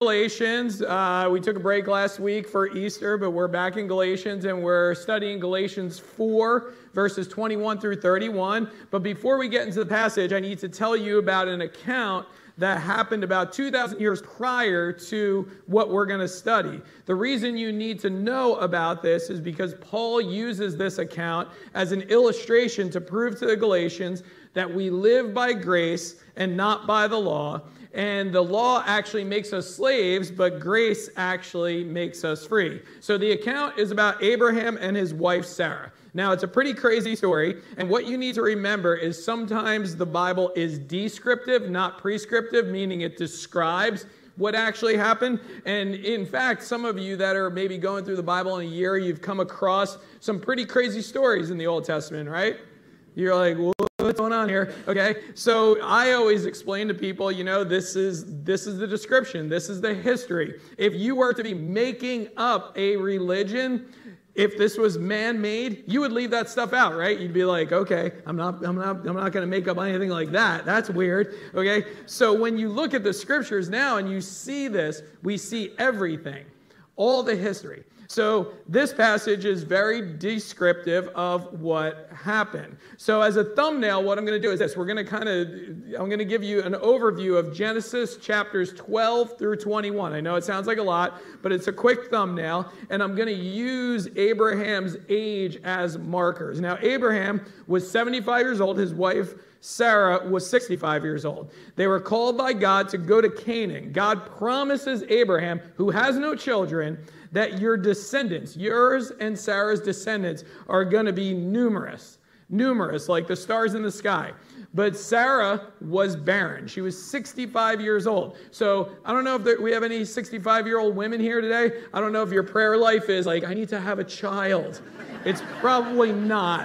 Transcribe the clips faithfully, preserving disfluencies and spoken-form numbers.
Galatians. Uh, we took a break last week for Easter, but we're back in Galatians, and we're studying Galatians four, verses twenty-one through thirty-one. But before we get into the passage, I need to tell you about an account that happened about two thousand years prior to what we're going to study. The reason you need to know about this is because Paul uses this account as an illustration to prove to the Galatians that we live by grace and not by the law. And the law actually makes us slaves, but grace actually makes us free. So the account is about Abraham and his wife Sarah. Now, it's a pretty crazy story, and what you need to remember is sometimes the Bible is descriptive, not prescriptive, meaning it describes what actually happened. And in fact, some of you that are maybe going through the Bible in a year, you've come across some pretty crazy stories in the Old Testament, right? You're like, what's going on here? Okay, so I always explain to people, you know, this is this is the description. This is the history. If you were to be making up a religion, if this was man-made, you would leave that stuff out, right? You'd be like, okay, I'm not, I'm not, I'm not going to make up anything like that. That's weird. Okay, so when you look at the scriptures now and you see this, we see everything, all the history. So this passage is very descriptive of what happened. So as a thumbnail, what I'm going to do is this. We're going to kind of, I'm going to give you an overview of Genesis chapters twelve through twenty-one. I know it sounds like a lot, but it's a quick thumbnail. And I'm going to use Abraham's age as markers. Now, Abraham was seventy-five years old. His wife, Sarah, was sixty-five years old. They were called by God to go to Canaan. God promises Abraham, who has no children, that your descendants, yours and Sarah's descendants, are going to be numerous, numerous, like the stars in the sky. But Sarah was barren. She was sixty-five years old. So I don't know if there, we have any sixty-five-year-old women here today. I don't know if your prayer life is like, I need to have a child. It's probably not.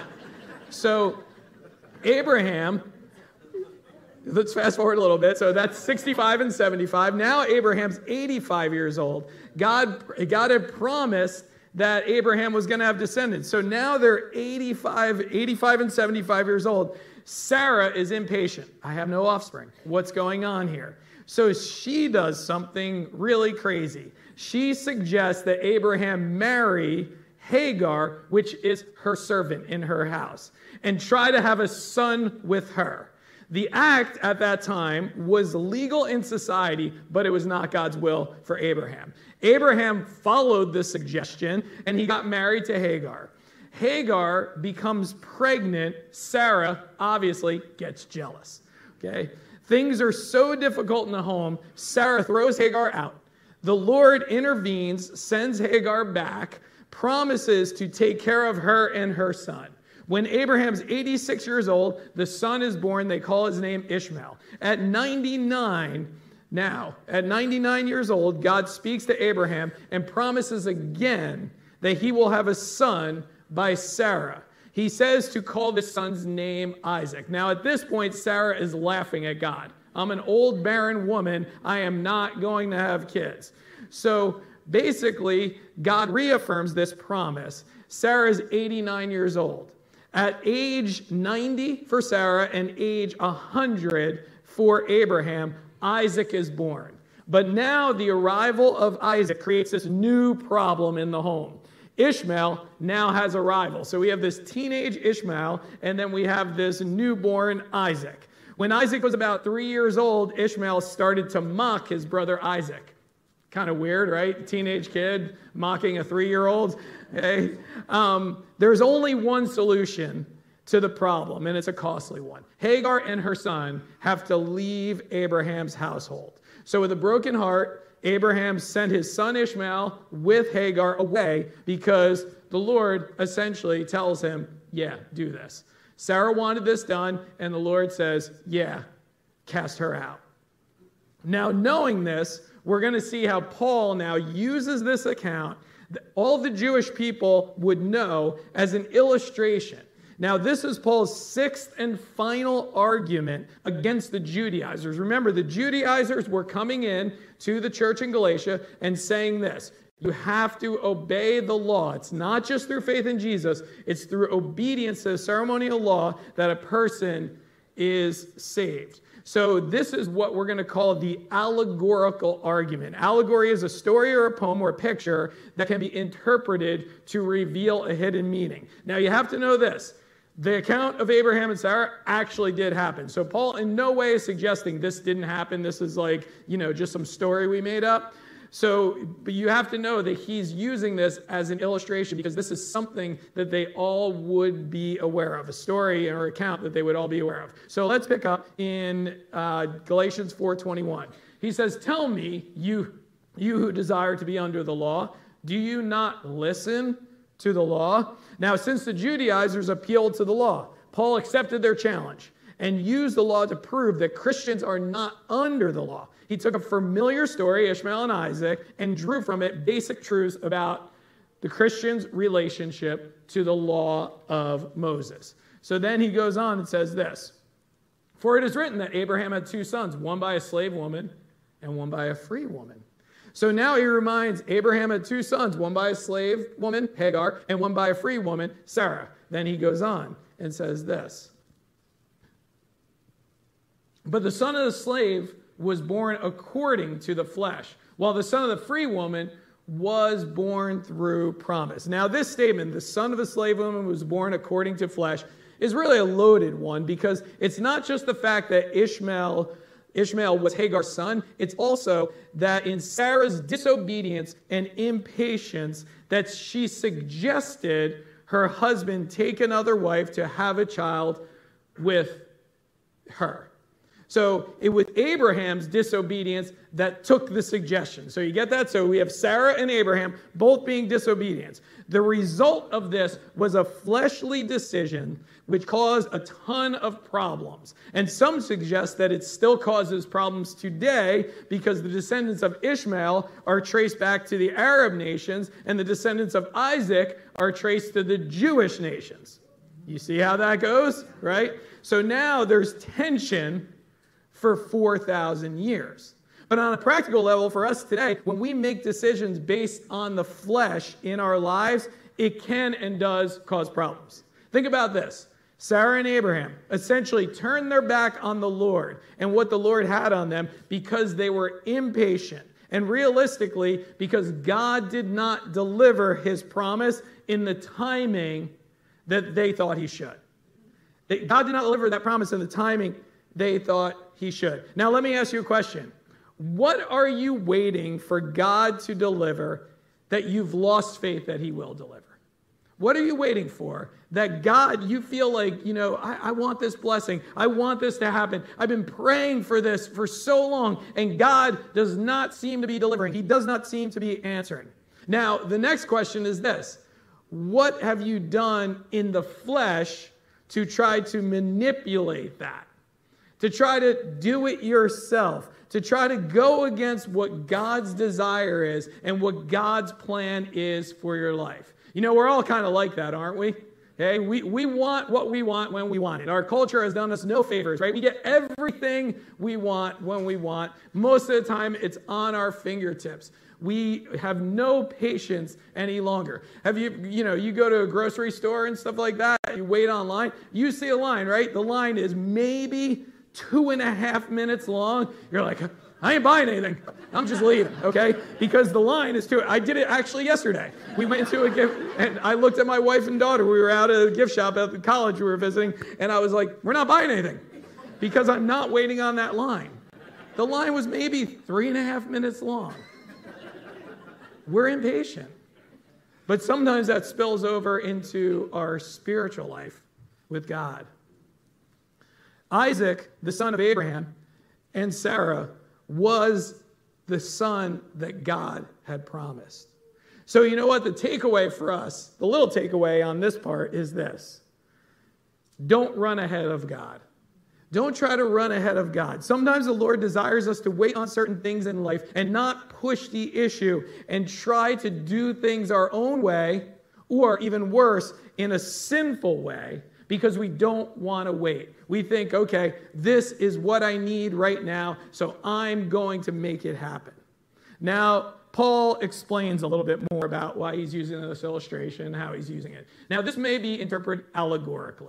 So Abraham, let's fast forward a little bit. So that's sixty-five and seventy-five. Now Abraham's eighty-five years old. God, God had promised that Abraham was going to have descendants. So now they're eighty-five, eighty-five and seventy-five years old. Sarah is impatient. I have no offspring. What's going on here? So she does something really crazy. She suggests that Abraham marry Hagar, which is her servant in her house, and try to have a son with her. The act at that time was legal in society, but it was not God's will for Abraham. Abraham followed the suggestion, and he got married to Hagar. Hagar becomes pregnant. Sarah obviously gets jealous. Okay? Things are so difficult in the home, Sarah throws Hagar out. The Lord intervenes, sends Hagar back, promises to take care of her and her son. When Abraham's eighty-six years old, the son is born. They call his name Ishmael. At ninety-nine, now, at ninety-nine years old, God speaks to Abraham and promises again that he will have a son by Sarah. He says to call this son's name Isaac. Now, at this point, Sarah is laughing at God. I'm an old barren woman. I am not going to have kids. So basically, God reaffirms this promise. Sarah is eighty-nine years old. At age ninety for Sarah and age one hundred for Abraham, Isaac is born. But now the arrival of Isaac creates this new problem in the home. Ishmael now has a rival. So we have this teenage Ishmael, and then we have this newborn Isaac. When Isaac was about three years old, Ishmael started to mock his brother Isaac. Kind of weird, right? Teenage kid mocking a three-year-old. Okay? Um, there's only one solution to the problem, and it's a costly one. Hagar and her son have to leave Abraham's household. So with a broken heart, Abraham sent his son Ishmael with Hagar away because the Lord essentially tells him, yeah, do this. Sarah wanted this done, and the Lord says, yeah, cast her out. Now, knowing this, we're going to see how Paul now uses this account that all the Jewish people would know as an illustration. Now, this is Paul's sixth and final argument against the Judaizers. Remember, the Judaizers were coming in to the church in Galatia and saying this: you have to obey the law. It's not just through faith in Jesus. It's through obedience to the ceremonial law that a person is saved. So this is what we're going to call the allegorical argument. Allegory is a story or a poem or a picture that can be interpreted to reveal a hidden meaning. Now you have to know this. The account of Abraham and Sarah actually did happen. So Paul in no way is suggesting this didn't happen. This is like, you know, just some story we made up. So, but you have to know that he's using this as an illustration because this is something that they all would be aware of, a story or account that they would all be aware of. So let's pick up in uh, Galatians four twenty-one. He says, tell me, you, you who desire to be under the law, do you not listen to the law? Now, since the Judaizers appealed to the law, Paul accepted their challenge and used the law to prove that Christians are not under the law. He took a familiar story, Ishmael and Isaac, and drew from it basic truths about the Christian's relationship to the law of Moses. So then he goes on and says this, for it is written that Abraham had two sons, one by a slave woman and one by a free woman. So now he reminds Abraham had two sons, one by a slave woman, Hagar, and one by a free woman, Sarah. Then he goes on and says this, but the son of the slave was born according to the flesh, while the son of the free woman was born through promise. Now this statement, the son of the slave woman was born according to flesh, is really a loaded one because it's not just the fact that Ishmael, Ishmael was Hagar's son, it's also that in Sarah's disobedience and impatience that she suggested her husband take another wife to have a child with her. So it was Abraham's disobedience that took the suggestion. So you get that? So we have Sarah and Abraham both being disobedient. The result of this was a fleshly decision which caused a ton of problems. And some suggest that it still causes problems today because the descendants of Ishmael are traced back to the Arab nations and the descendants of Isaac are traced to the Jewish nations. You see how that goes, right? So now there's tension for four thousand years. But on a practical level for us today, when we make decisions based on the flesh in our lives, it can and does cause problems. Think about this. Sarah and Abraham essentially turned their back on the Lord and what the Lord had on them because they were impatient. And realistically, because God did not deliver his promise in the timing that they thought he should. God did not deliver that promise in the timing they thought he should. Now, let me ask you a question. What are you waiting for God to deliver that you've lost faith that he will deliver? What are you waiting for that God, you feel like, you know, I, I want this blessing. I want this to happen. I've been praying for this for so long, and God does not seem to be delivering. He does not seem to be answering. Now, the next question is this. What have you done in the flesh to try to manipulate that? To try to do it yourself, to try to go against what God's desire is and what God's plan is for your life. You know, we're all kind of like that, aren't we? Okay, we, we want what we want when we want it. Our culture has done us no favors, right? We get everything we want when we want. Most of the time, it's on our fingertips. We have no patience any longer. Have you, you know, you go to a grocery store and stuff like that, you wait online, you see a line, right? The line is maybe two and a half minutes long. You're like, I ain't buying anything. I'm just leaving, okay? Because the line is too, I did it actually yesterday. We went to a gift, and I looked at my wife and daughter. We were out at a gift shop at the college we were visiting, and I was like, we're not buying anything because I'm not waiting on that line. The line was maybe three and a half minutes long. We're impatient. But sometimes that spills over into our spiritual life with God. Isaac, the son of Abraham, and Sarah was the son that God had promised. So you know what? The takeaway for us, the little takeaway on this part is this. Don't run ahead of God. Don't try to run ahead of God. Sometimes the Lord desires us to wait on certain things in life and not push the issue and try to do things our own way, or even worse, in a sinful way, because we don't want to wait. We think, okay, this is what I need right now, so I'm going to make it happen. Now, Paul explains a little bit more about why he's using this illustration and how he's using it. Now, this may be interpreted allegorically.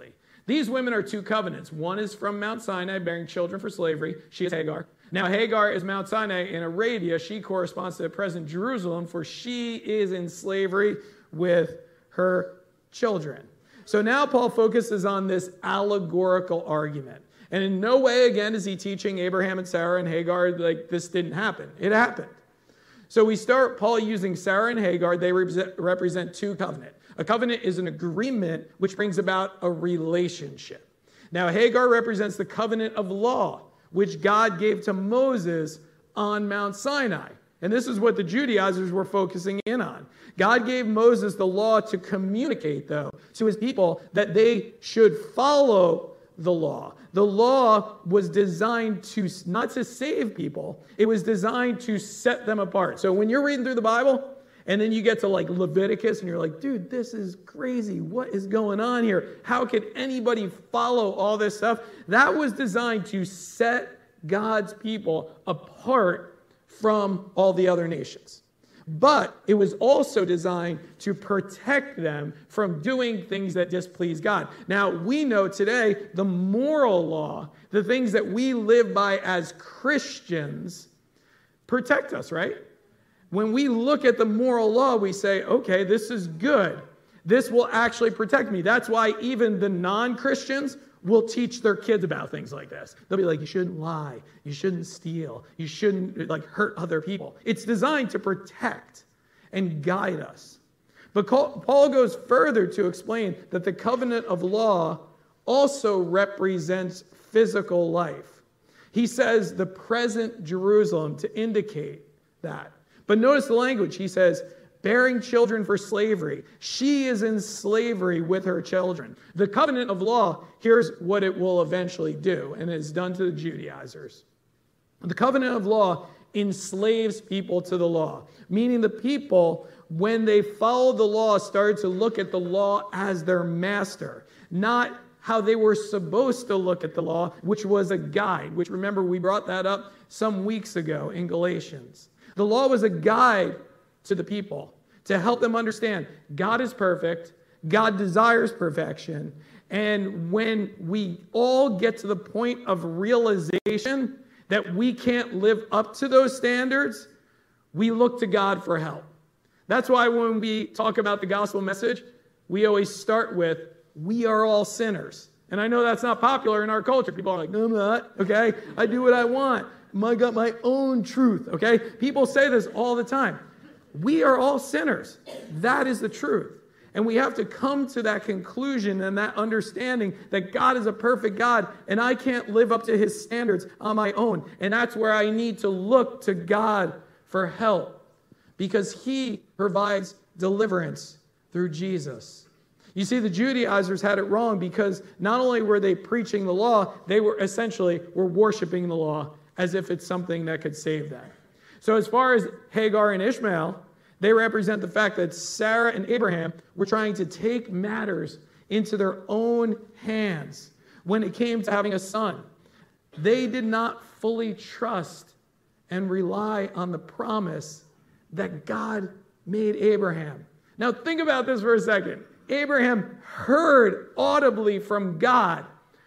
These women are two covenants. One is from Mount Sinai, bearing children for slavery. She is Hagar. Now, Hagar is Mount Sinai in Arabia. She corresponds to the present Jerusalem, for she is in slavery with her children. So now Paul focuses on this allegorical argument. And in no way, again, is he teaching Abraham and Sarah and Hagar like this didn't happen. It happened. So we start Paul using Sarah and Hagar. They represent two covenants. A covenant is an agreement which brings about a relationship. Now, Hagar represents the covenant of law, which God gave to Moses on Mount Sinai. And this is what the Judaizers were focusing in on. God gave Moses the law to communicate, though, to his people that they should follow the law. The law was designed to not to save people. It was designed to set them apart. So when you're reading through the Bible, and then you get to like Leviticus, and you're like, dude, this is crazy. What is going on here? How could anybody follow all this stuff? That was designed to set God's people apart from all the other nations. But it was also designed to protect them from doing things that displease God. Now, we know today the moral law, the things that we live by as Christians, protect us, right? When we look at the moral law, we say, okay, this is good. This will actually protect me. That's why even the non-Christians will teach their kids about things like this. They'll be like, you shouldn't lie. You shouldn't steal. You shouldn't like hurt other people. It's designed to protect and guide us. But Paul goes further to explain that the covenant of law also represents physical life. He says the present Jerusalem to indicate that. But notice the language. He says, bearing children for slavery. She is in slavery with her children. The covenant of law, here's what it will eventually do, and it's done to the Judaizers. The covenant of law enslaves people to the law, meaning the people, when they followed the law, started to look at the law as their master, not how they were supposed to look at the law, which was a guide, which remember we brought that up some weeks ago in Galatians. The law was a guide to the people to help them understand God is perfect, God desires perfection, and when we all get to the point of realization that we can't live up to those standards, we look to God for help. That's why when we talk about the gospel message, we always start with, we are all sinners. And I know that's not popular in our culture. People are like, no, I'm not, okay? I do what I want. I got my own truth, okay? People say this all the time. We are all sinners. That is the truth. And we have to come to that conclusion and that understanding that God is a perfect God and I can't live up to his standards on my own. And that's where I need to look to God for help because he provides deliverance through Jesus. You see, the Judaizers had it wrong because not only were they preaching the law, they were essentially were worshiping the law as if it's something that could save them. So as far as Hagar and Ishmael, they represent the fact that Sarah and Abraham were trying to take matters into their own hands when it came to having a son. They did not fully trust and rely on the promise that God made Abraham. Now think about this for a second. Abraham heard audibly from God,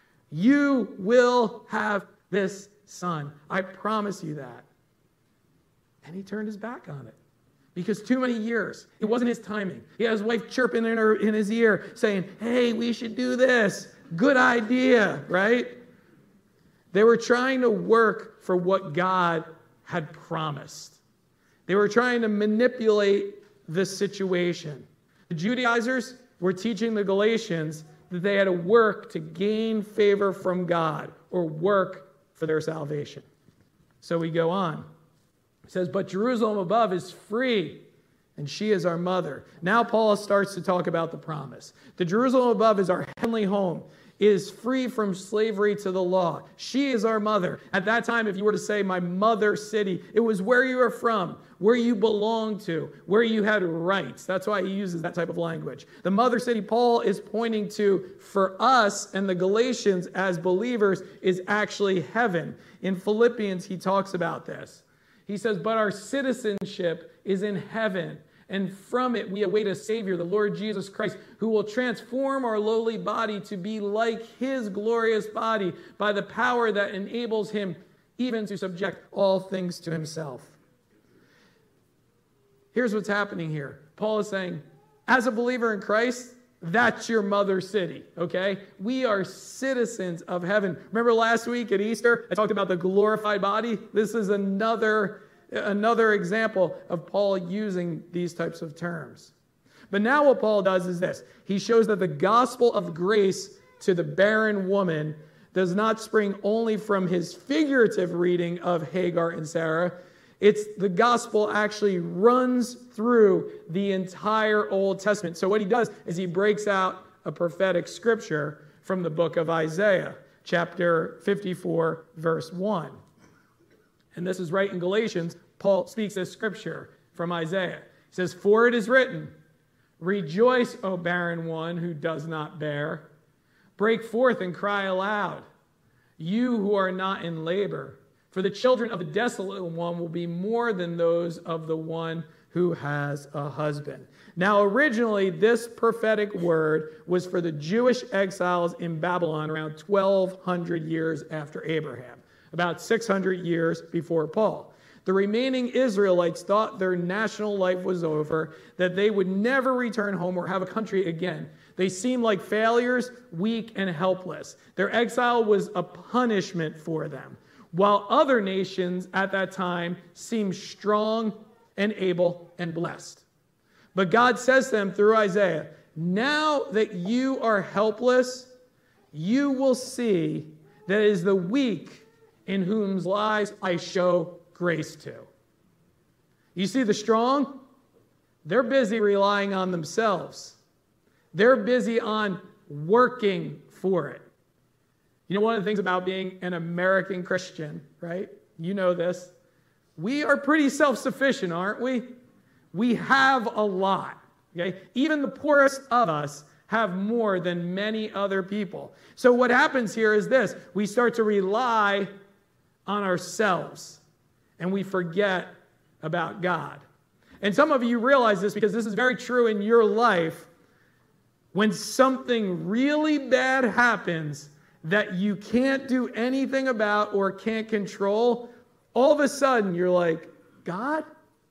you will have this son. I promise you that. And he turned his back on it. Because too many years, it wasn't his timing. He had his wife chirping in, her, in his ear saying, hey, we should do this. Good idea, right? They were trying to work for what God had promised. They were trying to manipulate the situation. The Judaizers were teaching the Galatians that they had to work to gain favor from God or work for their salvation. So we go on. It says, but Jerusalem above is free, and she is our mother. Now Paul starts to talk about the promise. The Jerusalem above is our heavenly home. It is free from slavery to the law. She is our mother. At that time, if you were to say my mother city, it was where you were from, where you belonged to, where you had rights. That's why he uses that type of language. The mother city Paul is pointing to for us and the Galatians as believers is actually heaven. In Philippians, he talks about this. He says, but our citizenship is in heaven, and from it we await a Savior, the Lord Jesus Christ, who will transform our lowly body to be like his glorious body by the power that enables him even to subject all things to himself. Here's what's happening here. Paul is saying, as a believer in Christ, that's your mother city, okay? We are citizens of heaven. Remember last week at Easter, I talked about the glorified body? This is another, another example of Paul using these types of terms. But now what Paul does is this. He shows that the gospel of grace to the barren woman does not spring only from his figurative reading of Hagar and Sarah. It's the gospel actually runs through the entire Old Testament. So what he does is he breaks out a prophetic scripture from the book of Isaiah, chapter fifty-four, verse one. And this is right in Galatians. Paul speaks this scripture from Isaiah. He says, "For it is written, rejoice, O barren one who does not bear. Break forth and cry aloud, you who are not in labor. For the children of the desolate one will be more than those of the one who has a husband." Now, originally, this prophetic word was for the Jewish exiles in Babylon around twelve hundred years after Abraham, about six hundred years before Paul. The remaining Israelites thought their national life was over, that they would never return home or have a country again. They seemed like failures, weak and helpless. Their exile was a punishment for them, while other nations at that time seemed strong and able and blessed. But God says to them through Isaiah, now that you are helpless, you will see that it is the weak in whose lives I show grace to. You see the strong? They're busy relying on themselves. They're busy on working for it. You know, one of the things about being an American Christian, right? You know this. We are pretty self-sufficient, aren't we? We have a lot, okay? Even the poorest of us have more than many other people. So what happens here is this. We start to rely on ourselves, and we forget about God. And some of you realize this because this is very true in your life. When something really bad happens that you can't do anything about or can't control, all of a sudden you're like, God,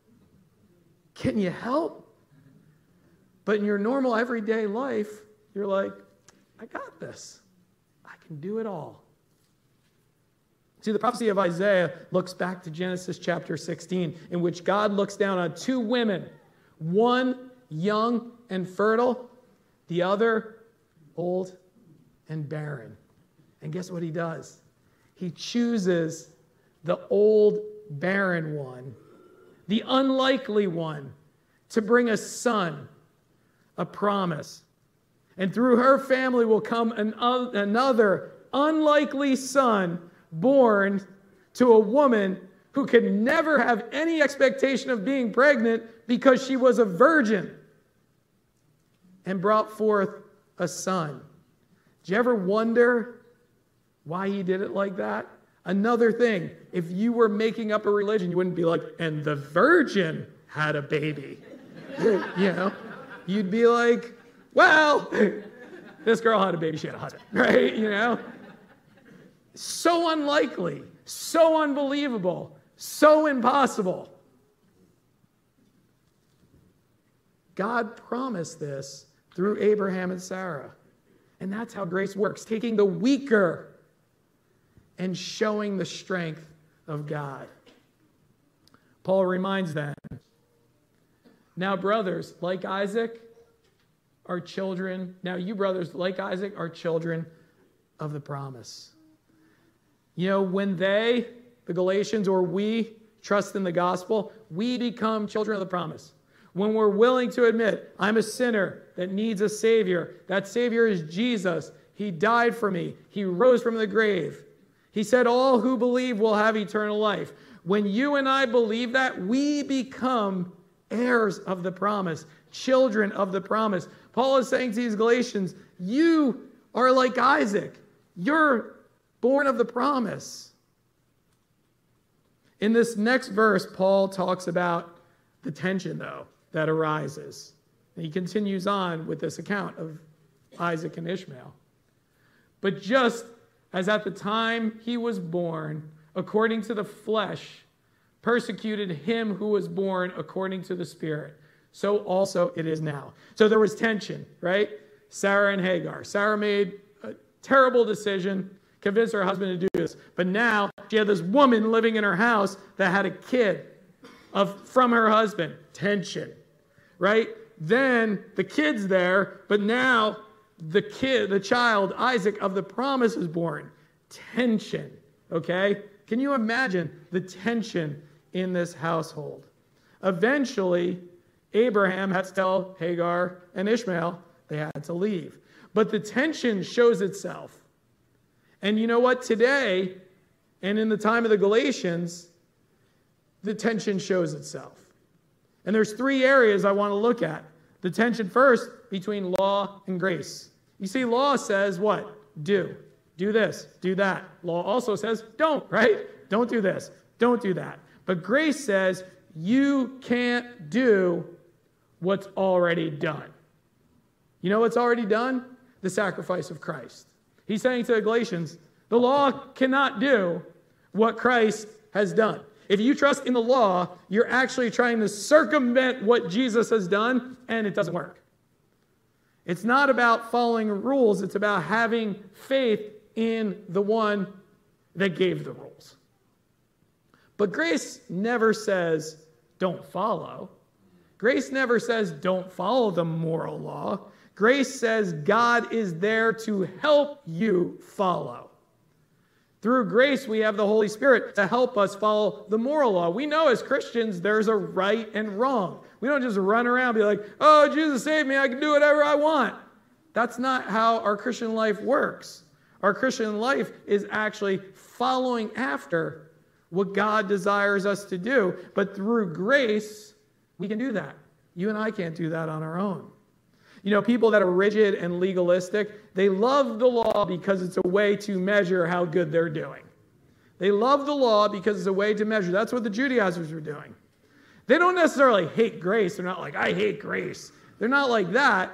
can you help? But in your normal everyday life, you're like, I got this. I can do it all. See, the prophecy of Isaiah looks back to Genesis chapter sixteen, in which God looks down on two women, one young and fertile, the other old and barren. And guess what he does? He chooses the old barren one, the unlikely one, to bring a son, a promise. And through her family will come an, uh, another unlikely son born to a woman who could never have any expectation of being pregnant because she was a virgin, and brought forth a son. Did you ever wonder why he did it like that? Another thing, if you were making up a religion, you wouldn't be like, and the virgin had a baby. You know, you'd be like, well, this girl had a baby, she had a husband, right? You know? So unlikely, so unbelievable, so impossible. God promised this through Abraham and Sarah. And that's how grace works, taking the weaker and showing the strength of God. Paul reminds them, now brothers, like Isaac, are children. Now you brothers, like Isaac, are children of the promise. You know, when they, the Galatians, or we trust in the gospel, we become children of the promise. When we're willing to admit, I'm a sinner that needs a Savior. That Savior is Jesus. He died for me. He rose from the grave. He said all who believe will have eternal life. When you and I believe that, we become heirs of the promise, children of the promise. Paul is saying to these Galatians, you are like Isaac. You're born of the promise. In this next verse, Paul talks about the tension, though. that arises. And he continues on with this account of Isaac and Ishmael. But just as at the time he was born, according to the flesh, persecuted him who was born according to the Spirit, so also it is now. So there was tension, right? Sarah and Hagar. Sarah made a terrible decision, convinced her husband to do this. But now she had this woman living in her house that had a kid of from her husband. Tension, right? Then the kid's there, but now the kid, the child, Isaac of the promise is born. Tension, okay? Can you imagine the tension in this household? Eventually, Abraham had to tell Hagar and Ishmael they had to leave. But the tension shows itself. And you know what? Today, and in the time of the Galatians, the tension shows itself. And there's three areas I want to look at. The tension first between law and grace. You see, law says what? Do. Do this. Do that. Law also says don't, right? Don't do this. Don't do that. But grace says you can't do what's already done. You know what's already done? The sacrifice of Christ. He's saying to the Galatians, the law cannot do what Christ has done. If you trust in the law, you're actually trying to circumvent what Jesus has done, and it doesn't work. It's not about following rules. It's about having faith in the one that gave the rules. But grace never says, don't follow. Grace never says, don't follow the moral law. Grace says God is there to help you follow. Through grace, we have the Holy Spirit to help us follow the moral law. We know as Christians there's a right and wrong. We don't just run around and be like, oh, Jesus saved me, I can do whatever I want. That's not how our Christian life works. Our Christian life is actually following after what God desires us to do. But through grace, we can do that. You and I can't do that on our own. You know, people that are rigid and legalistic, they love the law because it's a way to measure how good they're doing. They love the law because it's a way to measure. That's what the Judaizers were doing. They don't necessarily hate grace. They're not like, I hate grace. They're not like that.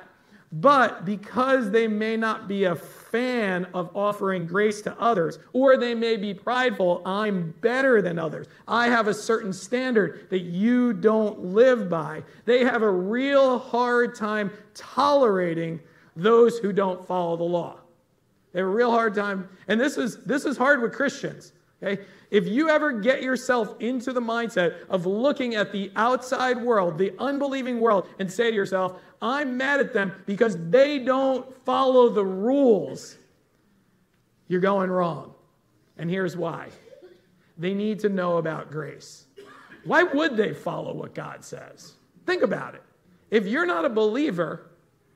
But because they may not be a fan of offering grace to others, or they may be prideful, I'm better than others. I have a certain standard that you don't live by. They have a real hard time tolerating those who don't follow the law. They have a real hard time. And this is, this is hard with Christians. Okay? If you ever get yourself into the mindset of looking at the outside world, the unbelieving world, and say to yourself, I'm mad at them because they don't follow the rules, you're going wrong. And here's why. They need to know about grace. Why would they follow what God says? Think about it. If you're not a believer,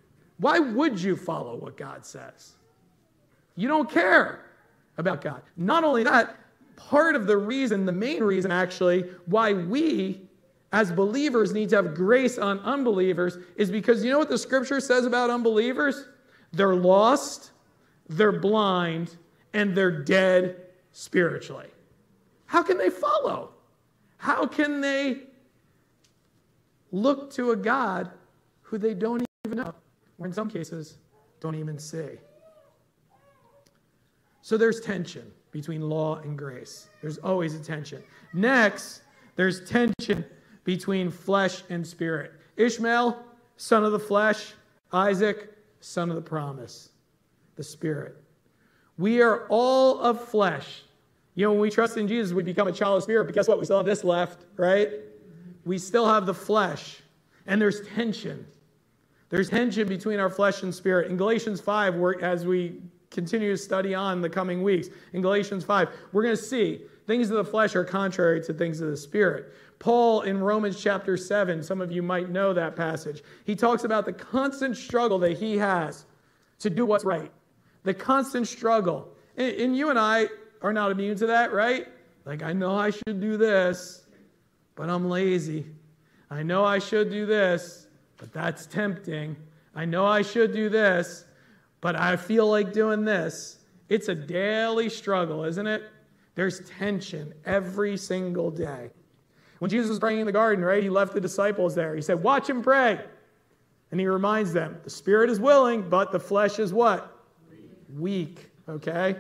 why would you follow what God says? You don't care about God. Not only that, part of the reason, the main reason actually, why we as believers need to have grace on unbelievers is because you know what the scripture says about unbelievers? They're lost, they're blind, and they're dead spiritually. How can they follow? How can they look to a God who they don't even know, or in some cases, don't even see? So there's tension between law and grace. There's always a tension. Next, there's tension between flesh and spirit. Ishmael, son of the flesh. Isaac, son of the promise, the spirit. We are all of flesh. You know, when we trust in Jesus, we become a child of spirit. But guess what? We still have this left, right? We still have the flesh. And there's tension. There's tension between our flesh and spirit. In Galatians five, we're, as we continue to study on the coming weeks, in Galatians five, we're going to see things of the flesh are contrary to things of the spirit. Paul in Romans chapter seven, some of you might know that passage. He talks about the constant struggle that he has to do what's right. The constant struggle. And, and you and I are not immune to that, right? Like, I know I should do this, but I'm lazy. I know I should do this, but that's tempting. I know I should do this, but I feel like doing this. It's a daily struggle, isn't it? There's tension every single day. When Jesus was praying in the garden, right, he left the disciples there. He said, watch and pray. And he reminds them, the spirit is willing, but the flesh is what? Weak, okay?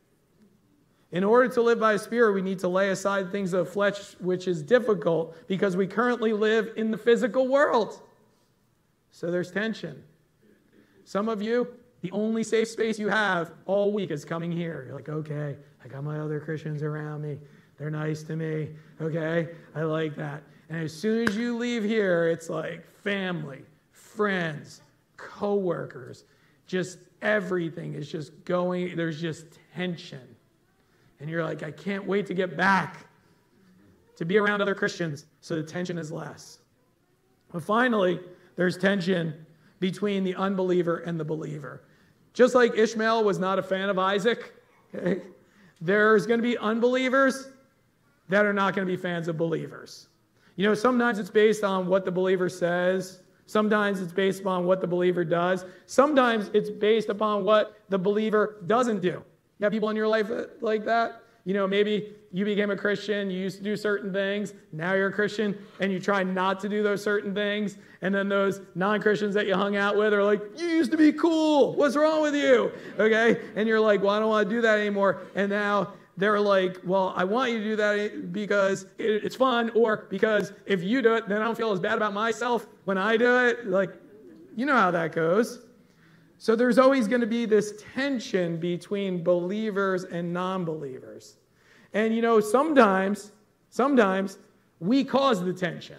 In order to live by the Spirit, we need to lay aside things of the flesh, which is difficult because we currently live in the physical world. So there's tension. Some of you, the only safe space you have all week is coming here. You're like, okay, I got my other Christians around me. They're nice to me, okay? I like that. And as soon as you leave here, it's like family, friends, co-workers, just everything is just going, there's just tension. And you're like, I can't wait to get back to be around other Christians so the tension is less. But finally, there's tension between the unbeliever and the believer. Just like Ishmael was not a fan of Isaac, okay, there's going to be unbelievers that are not going to be fans of believers. You know, sometimes it's based on what the believer says. Sometimes it's based upon what the believer does. Sometimes it's based upon what the believer doesn't do. You have people in your life like that? You know, maybe you became a Christian, you used to do certain things, now you're a Christian, and you try not to do those certain things, and then those non-Christians that you hung out with are like, you used to be cool, what's wrong with you? Okay? And you're like, well, I don't want to do that anymore, and now they're like, well, I want you to do that because it's fun, or because if you do it, then I don't feel as bad about myself when I do it. Like, you know how that goes. So there's always going to be this tension between believers and non-believers. And, you know, sometimes, sometimes we cause the tension.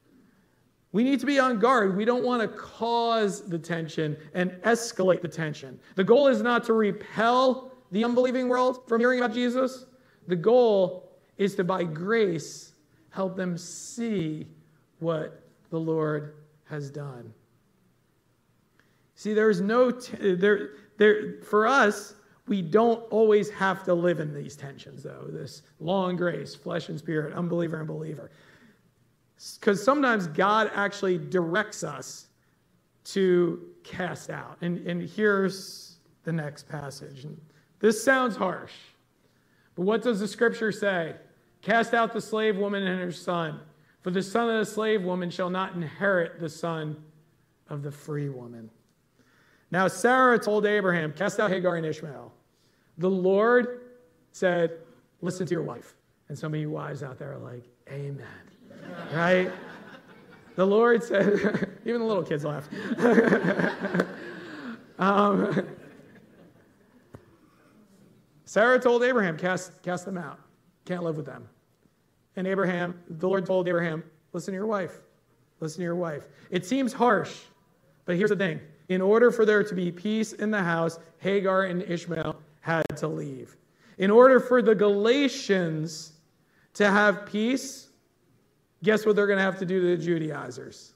We need to be on guard. We don't want to cause the tension and escalate the tension. The goal is not to repel the unbelieving world from hearing about Jesus. The goal is to, by grace, help them see what the Lord has done. See, there's no, t- there, there, for us, we don't always have to live in these tensions, though. This law and grace, flesh and spirit, unbeliever and believer. Because sometimes God actually directs us to cast out. And, and here's the next passage. And this sounds harsh, but what does the scripture say? Cast out the slave woman and her son, for the son of the slave woman shall not inherit the son of the free woman. Now, Sarah told Abraham, cast out Hagar and Ishmael. The Lord said, listen to your wife. And some of you wives out there are like, amen. Right? The Lord said, even the little kids laugh. um, Sarah told Abraham, cast, cast them out. Can't live with them. And Abraham, the Lord told Abraham, listen to your wife. Listen to your wife. It seems harsh, but here's the thing. In order for there to be peace in the house, Hagar and Ishmael had to leave. In order for the Galatians to have peace, guess what they're going to have to do to the Judaizers?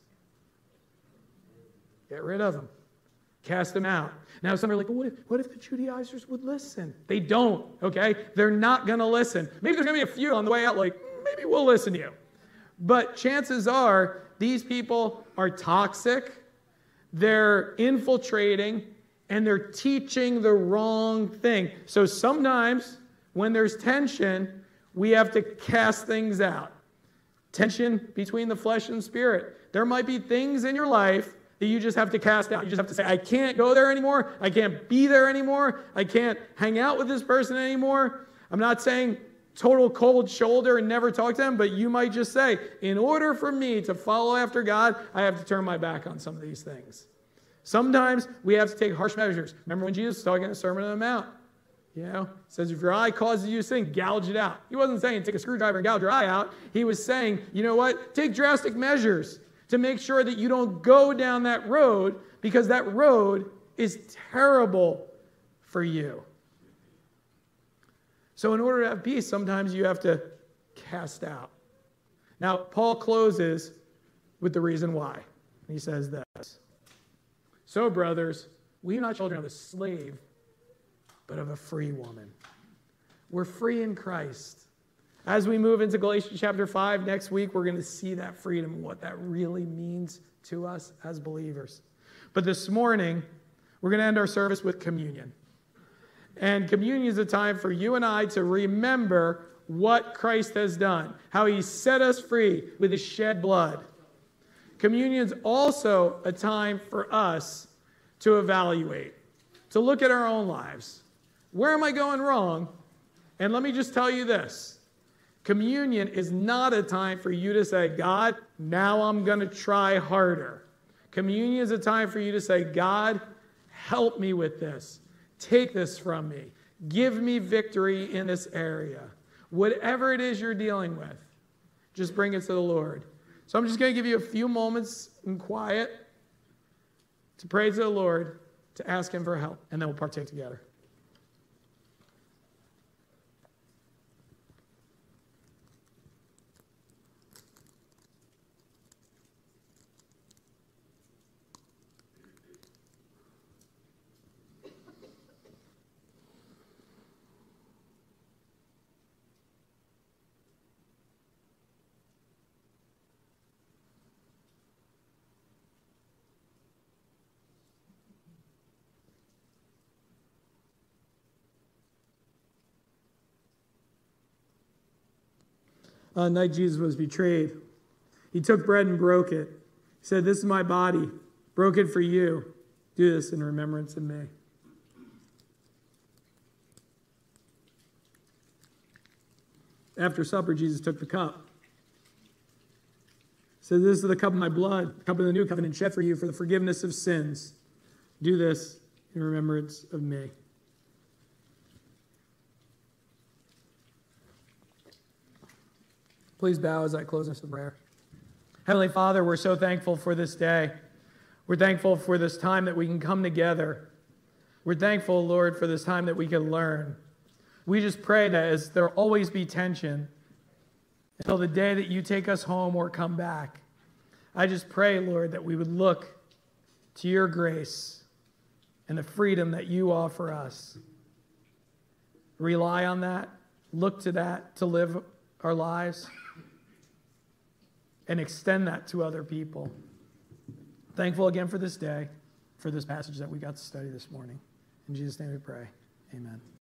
Get rid of them. Cast them out. Now some are like, well, what if, what if the Judaizers would listen? They don't, okay? They're not going to listen. Maybe there's going to be a few on the way out like, maybe we'll listen to you. But chances are these people are toxic. They're infiltrating, and they're teaching the wrong thing. So sometimes when there's tension, we have to cast things out. Tension between the flesh and spirit. There might be things in your life that you just have to cast out. You just have to say, I can't go there anymore. I can't be there anymore. I can't hang out with this person anymore. I'm not saying total cold shoulder and never talk to them, but you might just say, in order for me to follow after God, I have to turn my back on some of these things. Sometimes we have to take harsh measures. Remember when Jesus was talking in the Sermon on the Mount? You know, it says if your eye causes you to sin, gouge it out. He wasn't saying take a screwdriver and gouge your eye out. He was saying, you know what? Take drastic measures to make sure that you don't go down that road, because that road is terrible for you. So in order to have peace, sometimes you have to cast out. Now, Paul closes with the reason why. He says this. So, brothers, we are not children of a slave, but of a free woman. We're free in Christ. As we move into Galatians chapter five next week, we're going to see that freedom and what that really means to us as believers. But this morning, we're going to end our service with communion. And communion is a time for you and I to remember what Christ has done, how he set us free with his shed blood. Communion's also a time for us to evaluate, to look at our own lives. Where am I going wrong? And let me just tell you this. Communion is not a time for you to say, God, now I'm going to try harder. Communion is a time for you to say, God, help me with this. Take this from me. Give me victory in this area. Whatever it is you're dealing with, just bring it to the Lord. So I'm just going to give you a few moments in quiet to pray to the Lord, to ask him for help, and then we'll partake together. On the night Jesus was betrayed, he took bread and broke it. He said, this is my body, broken for you. Do this in remembrance of me. After supper, Jesus took the cup. He said, this is the cup of my blood, the cup of the new covenant shed for you for the forgiveness of sins. Do this in remembrance of me. Please bow as I close this in prayer. Heavenly Father, we're so thankful for this day. We're thankful for this time that we can come together. We're thankful, Lord, for this time that we can learn. We just pray that as there'll always be tension until the day that you take us home or come back. I just pray, Lord, that we would look to your grace and the freedom that you offer us. Rely on that. Look to that to live our lives. And extend that to other people. Thankful again for this day, for this passage that we got to study this morning. In Jesus' name we pray. Amen.